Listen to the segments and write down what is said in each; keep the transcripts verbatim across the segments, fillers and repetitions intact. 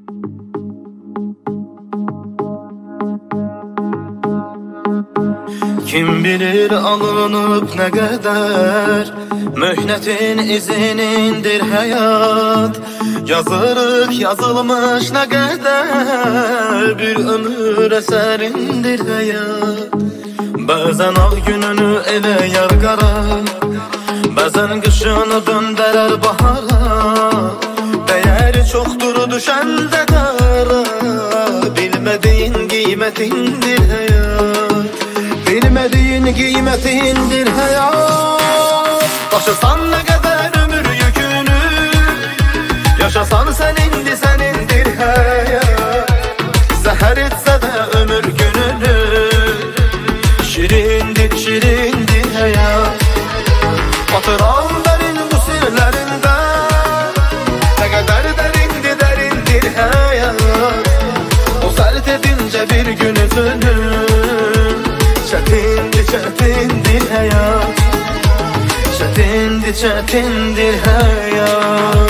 Kim bilir alınıp ne kadar mühnetin izinindir hayat. Yazırık yazılmış ne kadar bir ömür eserindir hayat. Bazen al gününü ele yargara, bazen kışını döndürür bahara. Değeri çoktur düşende dara, bilmediğin kıymetindir hayat. Bilmediğin kıymetindir hayat. Taşısan ne kadar ömür yükünü, yaşasan senindi senindir hayat. Zehir etse de ömür gününü, şirindir şirindir hayat. Batıran derin bu sirlerinde, ne kadar derindi derindir hayat. O sert edince bir gün üzünü, çetindir çetindir hayat. Çetindir çetindir hayat.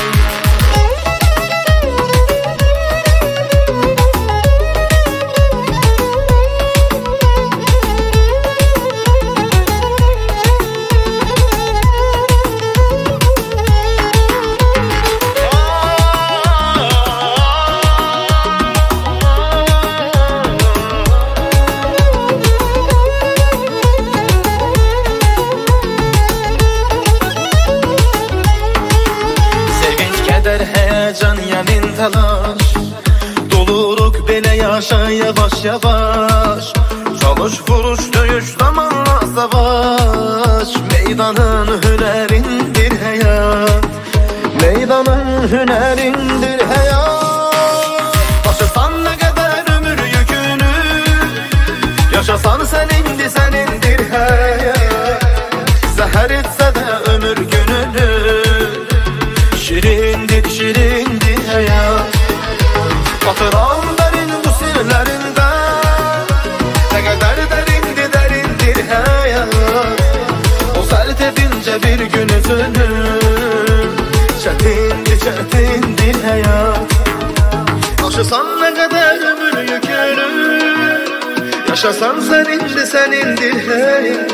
Heyecan yemin telaş, doluruk bile yaşa yavaş yavaş. Çalış vuruş döyüş zamanla savaş. Meydanın hünerindir hayat. Meydanın hünerindir hayat. Taşısan ne kadar ömür yükünü, yaşasan senindi senindir hayat. Zehir etse de ömür gününü, şirindir şirindir hayat. Batıran derin bu sirlerinde, ne kadar derindi derindir hayat. O sert edince bir gün üzünü, çetindir çetindir hayat. Taşısan ne kadar ömür yükünü, yaşasan senindi senindir hayat.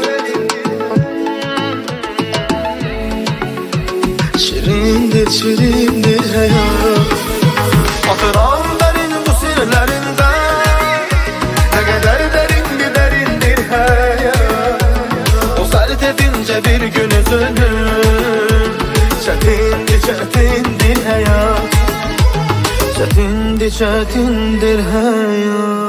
Şirindir şirindir hayat. Batıran derin bu sirlerinde, ne kadar derindir derindir hayat. O sert edince bir gün üzünü, çetindir çetindir hayat. Çetindir çetindir hayat.